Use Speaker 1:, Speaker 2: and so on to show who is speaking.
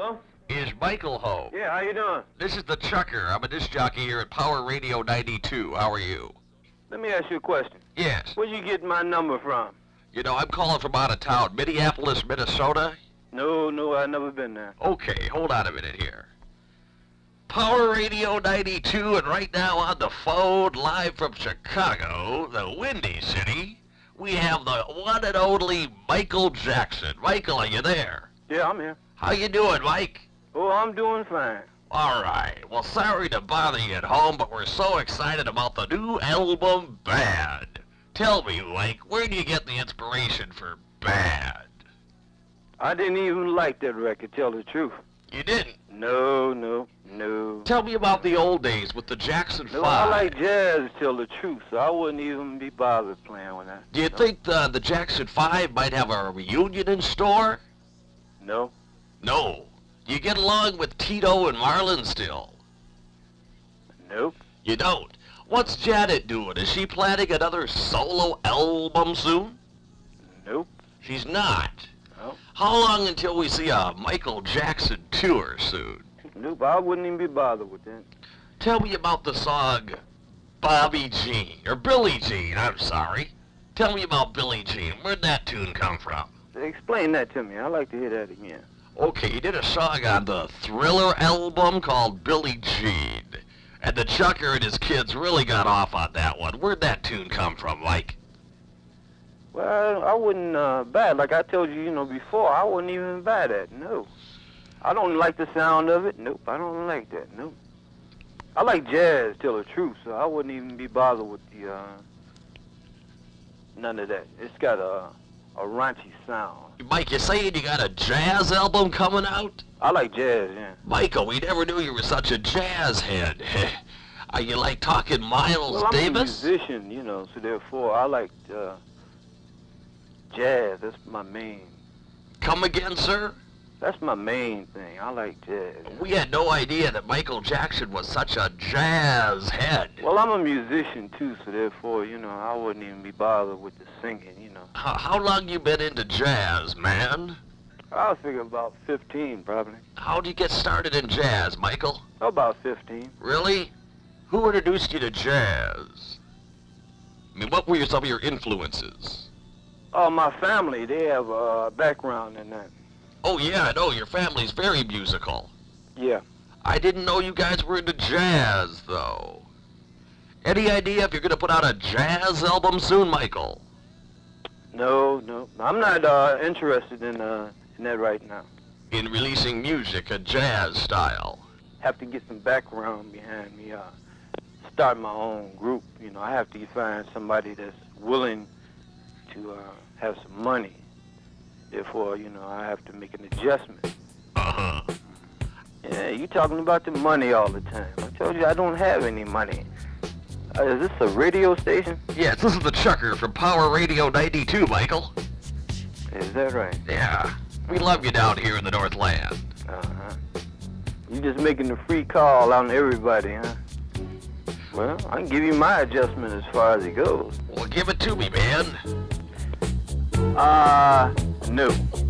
Speaker 1: Hello?
Speaker 2: Is Michael home?
Speaker 1: Yeah, how you doing?
Speaker 2: This is the Chucker. I'm a disc jockey here at Power Radio 92. How are you?
Speaker 1: Let me ask you a question.
Speaker 2: Yes.
Speaker 1: Where'd you get my number from?
Speaker 2: You know, I'm calling from out of town, Minneapolis, Minnesota.
Speaker 1: No, I've never been there.
Speaker 2: Okay, hold on a minute here. Power Radio 92, and right now on the phone, live from Chicago, the Windy City, we have the one and only Michael Jackson. Michael, are you there?
Speaker 1: Yeah, I'm here.
Speaker 2: How you doing, Mike?
Speaker 1: Oh, I'm doing fine.
Speaker 2: All right. Well, sorry to bother you at home, but we're so excited about the new album, Bad. Tell me, Mike, where do you get the inspiration for Bad?
Speaker 1: I didn't even like that record, tell the truth.
Speaker 2: You didn't?
Speaker 1: No.
Speaker 2: Tell me about the old days with the Jackson 5.
Speaker 1: No, I like jazz, tell the truth, so I wouldn't even be bothered playing with that.
Speaker 2: Do you think the Jackson 5 might have a reunion in store?
Speaker 1: No.
Speaker 2: No. Do you get along with Tito and Marlon still?
Speaker 1: Nope.
Speaker 2: You don't? What's Janet doing? Is she planning another solo album soon?
Speaker 1: Nope.
Speaker 2: She's not.
Speaker 1: No.
Speaker 2: How long until we see a Michael Jackson tour soon?
Speaker 1: Nope, I wouldn't even be bothered with that.
Speaker 2: Tell me about the song Bobby Jean, or Billie Jean, I'm sorry. Tell me about Billie Jean. Where'd that tune come from?
Speaker 1: Explain that to me. I'd like to hear that again.
Speaker 2: Okay, you did a song on the Thriller album called Billie Jean. And the Chucker and his kids really got off on that one. Where'd that tune come from, Mike?
Speaker 1: Well, I wouldn't buy it. Like I told you, before, I wouldn't even buy that. No. I don't like the sound of it. Nope, I don't like that. Nope. I like jazz, tell the truth, so I wouldn't even be bothered with the, none of that. It's got a raunchy sound.
Speaker 2: Mike, you saying you got a jazz album coming out?
Speaker 1: I like jazz, yeah.
Speaker 2: Michael, we never knew you were such a jazz head. Are you like talking Miles
Speaker 1: Well, I'm
Speaker 2: Davis?
Speaker 1: a musician, so therefore I like jazz. That's my main.
Speaker 2: Come again, sir?
Speaker 1: That's my main thing. I like jazz.
Speaker 2: We had no idea that Michael Jackson was such a jazz head.
Speaker 1: Well, I'm a musician too, so therefore, I wouldn't even be bothered with the singing,
Speaker 2: How long you been into jazz, man?
Speaker 1: I was thinking about 15, probably.
Speaker 2: How'd you get started in jazz, Michael?
Speaker 1: About 15.
Speaker 2: Really? Who introduced you to jazz? I mean, what were some of your influences?
Speaker 1: Oh, my family, they have a background in that.
Speaker 2: Oh, yeah, I know. Your family's very musical.
Speaker 1: Yeah.
Speaker 2: I didn't know you guys were into jazz, though. Any idea if you're going to put out a jazz album soon, Michael?
Speaker 1: No. I'm not interested in that right now.
Speaker 2: In releasing music, a jazz style?
Speaker 1: Have to get some background behind me. Start my own group. I have to find somebody that's willing to have some money. Therefore, I have to make an adjustment.
Speaker 2: Uh-huh.
Speaker 1: Yeah, you talking about the money all the time. I told you I don't have any money. Is this a radio station?
Speaker 2: Yes, this is the Chucker from Power Radio 92, Michael.
Speaker 1: Is that right?
Speaker 2: Yeah. We love you down here in the Northland.
Speaker 1: Uh-huh. You just making the free call on everybody, huh? Well, I can give you my adjustment as far as it goes.
Speaker 2: Well, give it to me, man.
Speaker 1: No.